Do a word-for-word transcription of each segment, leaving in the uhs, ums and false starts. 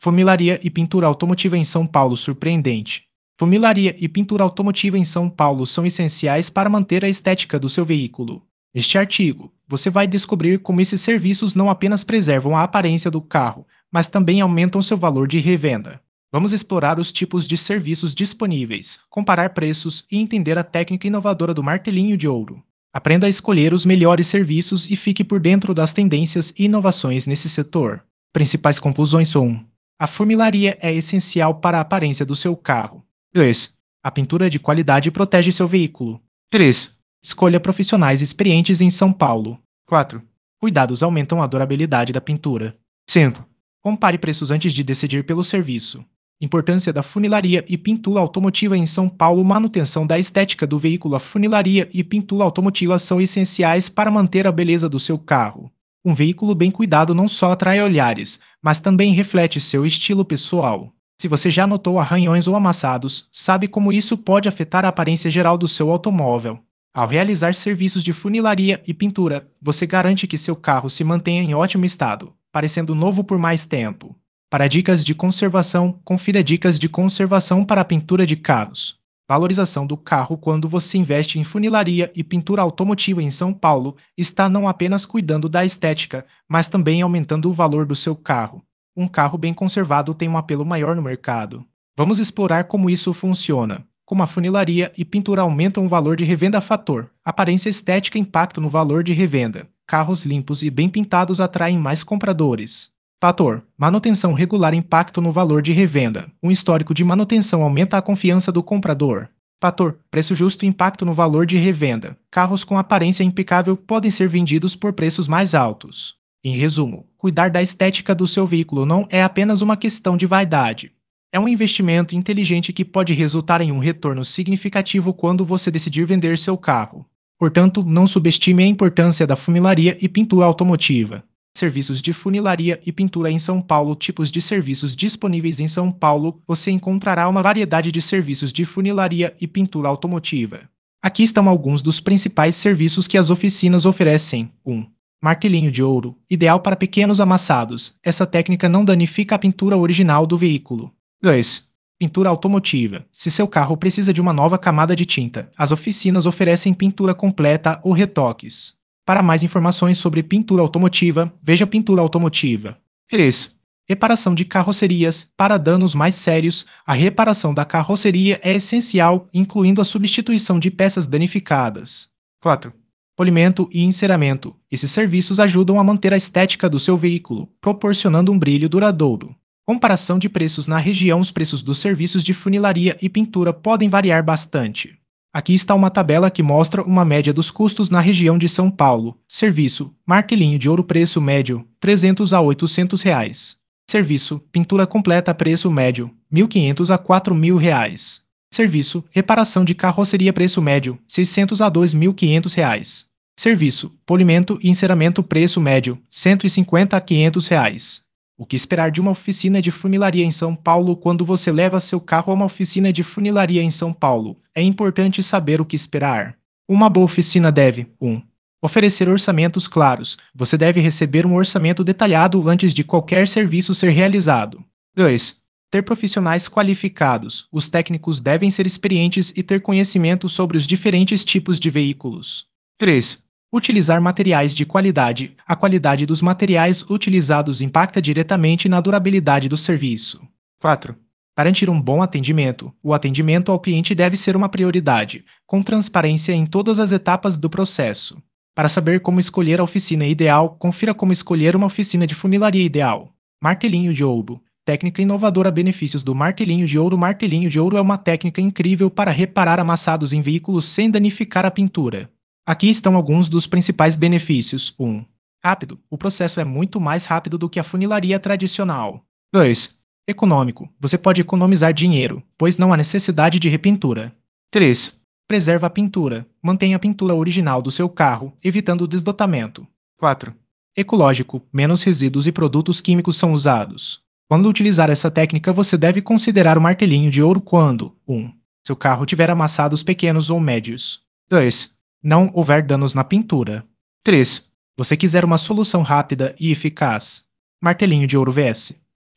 Funilaria e pintura automotiva em São Paulo surpreendente. Funilaria e pintura automotiva em São Paulo são essenciais para manter a estética do seu veículo. Neste artigo, você vai descobrir como esses serviços não apenas preservam a aparência do carro, mas também aumentam seu valor de revenda. Vamos explorar os tipos de serviços disponíveis, comparar preços e entender a técnica inovadora do martelinho de ouro. Aprenda a escolher os melhores serviços e fique por dentro das tendências e inovações nesse setor. Principais conclusões um. A funilaria é essencial para a aparência do seu carro. dois. A pintura de qualidade protege seu veículo. três. Escolha profissionais experientes em São Paulo. quatro. Cuidados aumentam a durabilidade da pintura. cinco. Compare preços antes de decidir pelo serviço. Importância da funilaria e pintura automotiva em São Paulo. Manutenção da estética do veículo. A funilaria e pintura automotiva são essenciais para manter a beleza do seu carro. Um veículo bem cuidado não só atrai olhares, mas também reflete seu estilo pessoal. Se você já notou arranhões ou amassados, sabe como isso pode afetar a aparência geral do seu automóvel. Ao realizar serviços de funilaria e pintura, você garante que seu carro se mantenha em ótimo estado, parecendo novo por mais tempo. Para dicas de conservação, confira dicas de conservação para a pintura de carros. Valorização do carro. Quando você investe em funilaria e pintura automotiva em São Paulo, está não apenas cuidando da estética, mas também aumentando o valor do seu carro. Um carro bem conservado tem um apelo maior no mercado. Vamos explorar como isso funciona. Como a funilaria e pintura aumentam o valor de revenda. Fator: aparência estética, impacto no valor de revenda. Carros limpos e bem pintados atraem mais compradores. Fator: manutenção regular, impacto no valor de revenda. Um histórico de manutenção aumenta a confiança do comprador. Fator: preço justo, impacto no valor de revenda. Carros com aparência impecável podem ser vendidos por preços mais altos. Em resumo, cuidar da estética do seu veículo não é apenas uma questão de vaidade. É um investimento inteligente que pode resultar em um retorno significativo quando você decidir vender seu carro. Portanto, não subestime a importância da funilaria e pintura automotiva. Serviços de funilaria e pintura em São Paulo. Tipos de serviços disponíveis em São Paulo. Você encontrará uma variedade de serviços de funilaria e pintura automotiva. Aqui estão alguns dos principais serviços que as oficinas oferecem. um. Martelinho de ouro, ideal para pequenos amassados. Essa técnica não danifica a pintura original do veículo. dois. Pintura automotiva. Se seu carro precisa de uma nova camada de tinta, as oficinas oferecem pintura completa ou retoques. Para mais informações sobre pintura automotiva, veja pintura automotiva. três. Reparação de carrocerias. Para danos mais sérios, a reparação da carroceria é essencial, incluindo a substituição de peças danificadas. quatro. Polimento e enceramento. Esses serviços ajudam a manter a estética do seu veículo, proporcionando um brilho duradouro. Comparação de preços na região. Os preços dos serviços de funilaria e pintura podem variar bastante. Aqui está uma tabela que mostra uma média dos custos na região de São Paulo. Serviço: martelinho de ouro, preço médio, trezentos a oitocentos reais. Serviço: pintura completa, preço médio, mil e quinhentos a quatro mil reais. Serviço: reparação de carroceria, preço médio, seiscentos a dois mil e quinhentos reais. Serviço: polimento e enceramento, preço médio, cento e cinquenta a quinhentos reais. O que esperar de uma oficina de funilaria em São Paulo? Quando você leva seu carro a uma oficina de funilaria em São Paulo, é importante saber o que esperar. Uma boa oficina deve: um. Oferecer orçamentos claros. Você deve receber um orçamento detalhado antes de qualquer serviço ser realizado. dois. Ter profissionais qualificados. Os técnicos devem ser experientes e ter conhecimento sobre os diferentes tipos de veículos. três. Utilizar materiais de qualidade. A qualidade dos materiais utilizados impacta diretamente na durabilidade do serviço. quatro. Garantir um bom atendimento. O atendimento ao cliente deve ser uma prioridade, com transparência em todas as etapas do processo. Para saber como escolher a oficina ideal, confira como escolher uma oficina de funilaria ideal. Martelinho de ouro. Técnica inovadora. Benefícios do martelinho de ouro. Martelinho de ouro é uma técnica incrível para reparar amassados em veículos sem danificar a pintura. Aqui estão alguns dos principais benefícios. um. Rápido. O processo é muito mais rápido do que a funilaria tradicional. dois. Econômico. Você pode economizar dinheiro, pois não há necessidade de repintura. três. Preserva a pintura. Mantenha a pintura original do seu carro, evitando o desbotamento. quatro. Ecológico. Menos resíduos e produtos químicos são usados. Quando utilizar essa técnica, você deve considerar o martelinho de ouro quando: um. Seu carro tiver amassados pequenos ou médios. dois. Não houver danos na pintura. três. Você quiser uma solução rápida e eficaz. Martelinho de ouro V S.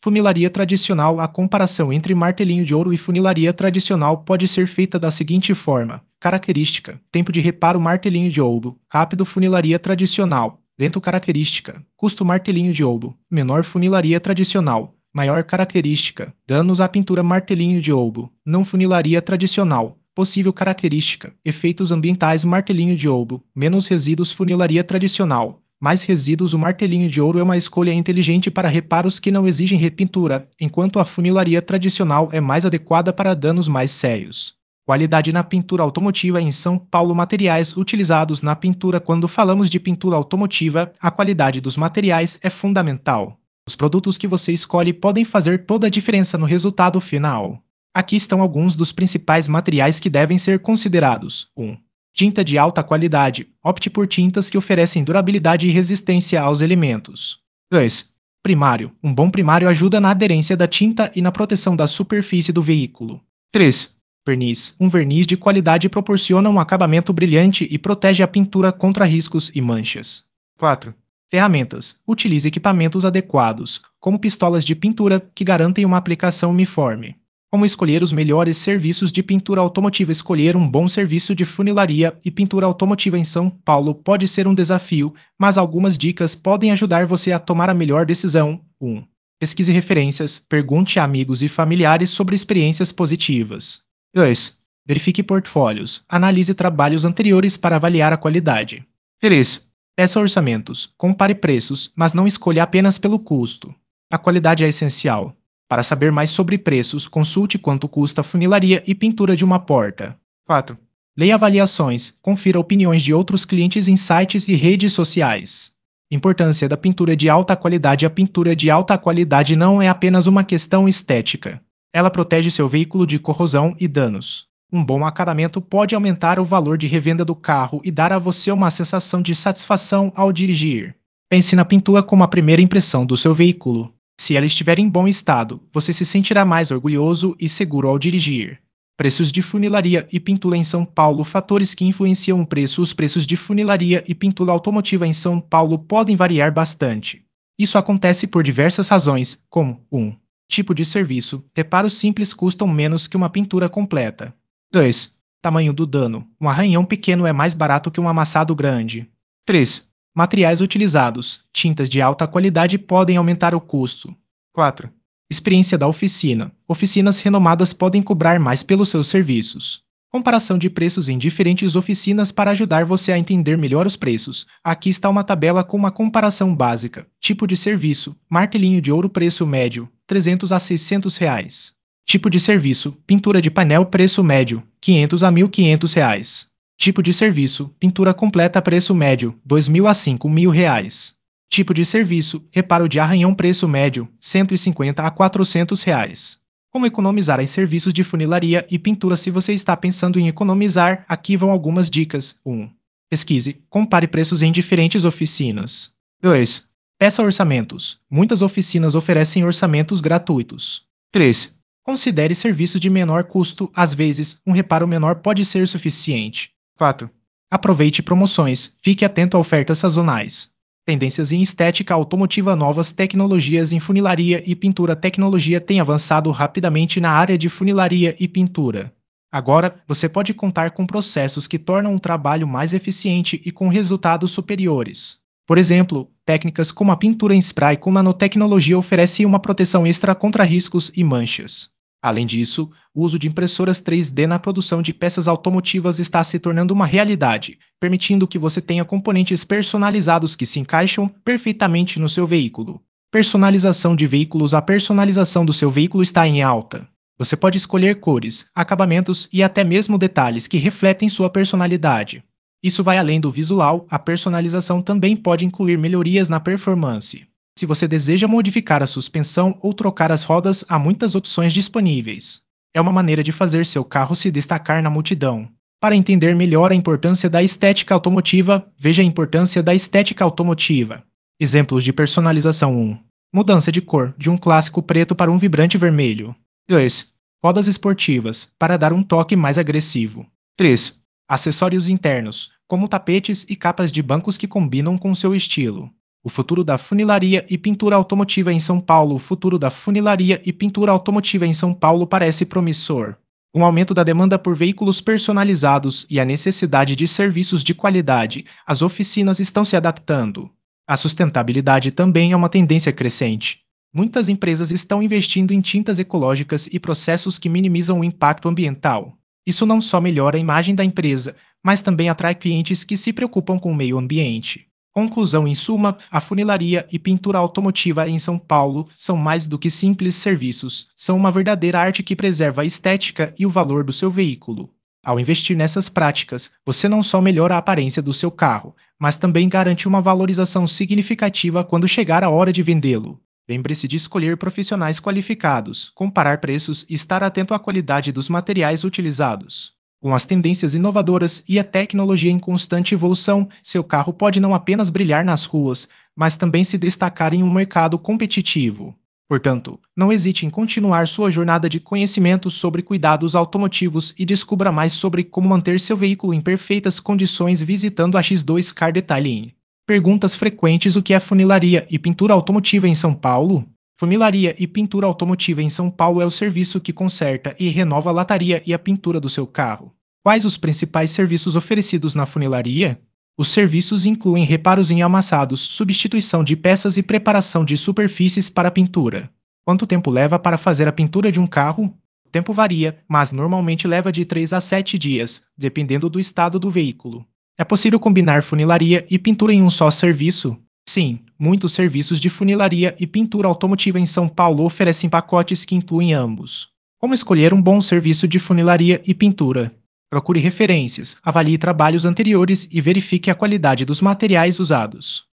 Funilaria tradicional. A comparação entre martelinho de ouro e funilaria tradicional pode ser feita da seguinte forma. Característica: tempo de reparo martelinho de ouro, rápido funilaria tradicional, lento característica, custo martelinho de ouro, menor funilaria tradicional, maior característica, danos à pintura martelinho de ouro, não funilaria tradicional, possível característica, efeitos ambientais martelinho de ouro, menos resíduos funilaria tradicional, mais resíduos. O martelinho de ouro é uma escolha inteligente para reparos que não exigem repintura, enquanto a funilaria tradicional é mais adequada para danos mais sérios. Qualidade na pintura automotiva em São Paulo. Materiais utilizados na pintura. Quando falamos de pintura automotiva, a qualidade dos materiais é fundamental. Os produtos que você escolhe podem fazer toda a diferença no resultado final. Aqui estão alguns dos principais materiais que devem ser considerados. um. Tinta de alta qualidade. Opte por tintas que oferecem durabilidade e resistência aos elementos. dois. Primário. Um bom primário ajuda na aderência da tinta e na proteção da superfície do veículo. três. Verniz. Um verniz de qualidade proporciona um acabamento brilhante e protege a pintura contra riscos e manchas. quatro. Ferramentas. Utilize equipamentos adequados, como pistolas de pintura, que garantem uma aplicação uniforme. Como escolher os melhores serviços de pintura automotiva? Escolher um bom serviço de funilaria e pintura automotiva em São Paulo pode ser um desafio, mas algumas dicas podem ajudar você a tomar a melhor decisão. um. Pesquise referências, pergunte a amigos e familiares sobre experiências positivas. dois. Verifique portfólios, analise trabalhos anteriores para avaliar a qualidade. três. Peça orçamentos, compare preços, mas não escolha apenas pelo custo. A qualidade é essencial. Para saber mais sobre preços, consulte quanto custa a funilaria e pintura de uma porta. quatro. Leia avaliações, confira opiniões de outros clientes em sites e redes sociais. Importância da pintura de alta qualidade. A pintura de alta qualidade não é apenas uma questão estética. Ela protege seu veículo de corrosão e danos. Um bom acabamento pode aumentar o valor de revenda do carro e dar a você uma sensação de satisfação ao dirigir. Pense na pintura como a primeira impressão do seu veículo. Se ela estiver em bom estado, você se sentirá mais orgulhoso e seguro ao dirigir. Preços de funilaria e pintura em São Paulo. Fatores que influenciam o preço. Os preços de funilaria e pintura automotiva em São Paulo podem variar bastante. Isso acontece por diversas razões, como um. Tipo de serviço. Reparos simples custam menos que uma pintura completa. dois. Tamanho do dano. Um arranhão pequeno é mais barato que um amassado grande. três. Materiais utilizados. Tintas de alta qualidade podem aumentar o custo. quatro. Experiência da oficina. Oficinas renomadas podem cobrar mais pelos seus serviços. Comparação de preços em diferentes oficinas para ajudar você a entender melhor os preços. Aqui está uma tabela com uma comparação básica. Tipo de serviço. Martelinho de ouro. Preço médio, trezentos a seiscentos reais. Tipo de serviço. Pintura de painel. Preço médio, quinhentos a mil e quinhentos reais. Tipo de serviço. Pintura completa. Preço médio, dois mil a cinco mil reais. Tipo de serviço. Reparo de arranhão. Preço médio, cento e cinquenta a quatrocentos reais. Como economizar em serviços de funilaria e pintura? Se você está pensando em economizar, aqui vão algumas dicas. um. Pesquise. Compare preços em diferentes oficinas. dois. Peça orçamentos. Muitas oficinas oferecem orçamentos gratuitos. três. Considere serviços de menor custo. Às vezes, um reparo menor pode ser suficiente. quatro. Aproveite promoções. Fique atento a ofertas sazonais. Tendências em estética automotiva. Novas tecnologias em funilaria e pintura. A tecnologia tem avançado rapidamente na área de funilaria e pintura. Agora, você pode contar com processos que tornam o trabalho mais eficiente e com resultados superiores. Por exemplo, técnicas como a pintura em spray com nanotecnologia oferecem uma proteção extra contra riscos e manchas. Além disso, o uso de impressoras três D na produção de peças automotivas está se tornando uma realidade, permitindo que você tenha componentes personalizados que se encaixam perfeitamente no seu veículo. Personalização de veículos. A personalização do seu veículo está em alta. Você pode escolher cores, acabamentos e até mesmo detalhes que refletem sua personalidade. Isso vai além do visual. A personalização também pode incluir melhorias na performance. Se você deseja modificar a suspensão ou trocar as rodas, há muitas opções disponíveis. É uma maneira de fazer seu carro se destacar na multidão. Para entender melhor a importância da estética automotiva, veja a importância da estética automotiva. Exemplos de personalização. um. Mudança de cor, de um clássico preto para um vibrante vermelho. dois. Rodas esportivas, para dar um toque mais agressivo. três. Acessórios internos, como tapetes e capas de bancos que combinam com seu estilo. O futuro da funilaria e pintura automotiva em São Paulo. O futuro da funilaria e pintura automotiva em São Paulo parece promissor. Um aumento da demanda por veículos personalizados e a necessidade de serviços de qualidade, as oficinas estão se adaptando. A sustentabilidade também é uma tendência crescente. Muitas empresas estão investindo em tintas ecológicas e processos que minimizam o impacto ambiental. Isso não só melhora a imagem da empresa, mas também atrai clientes que se preocupam com o meio ambiente. Conclusão: em suma, a funilaria e pintura automotiva em São Paulo são mais do que simples serviços, são uma verdadeira arte que preserva a estética e o valor do seu veículo. Ao investir nessas práticas, você não só melhora a aparência do seu carro, mas também garante uma valorização significativa quando chegar a hora de vendê-lo. Lembre-se de escolher profissionais qualificados, comparar preços e estar atento à qualidade dos materiais utilizados. Com as tendências inovadoras e a tecnologia em constante evolução, seu carro pode não apenas brilhar nas ruas, mas também se destacar em um mercado competitivo. Portanto, não hesite em continuar sua jornada de conhecimento sobre cuidados automotivos e descubra mais sobre como manter seu veículo em perfeitas condições visitando a X dois Car Detailing. Perguntas frequentes: o que é funilaria e pintura automotiva em São Paulo? Funilaria e pintura automotiva em São Paulo é o serviço que conserta e renova a lataria e a pintura do seu carro. Quais os principais serviços oferecidos na funilaria? Os serviços incluem reparos em amassados, substituição de peças e preparação de superfícies para pintura. Quanto tempo leva para fazer a pintura de um carro? O tempo varia, mas normalmente leva de três a sete dias, dependendo do estado do veículo. É possível combinar funilaria e pintura em um só serviço? Sim, muitos serviços de funilaria e pintura automotiva em São Paulo oferecem pacotes que incluem ambos. Como escolher um bom serviço de funilaria e pintura? Procure referências, avalie trabalhos anteriores e verifique a qualidade dos materiais usados.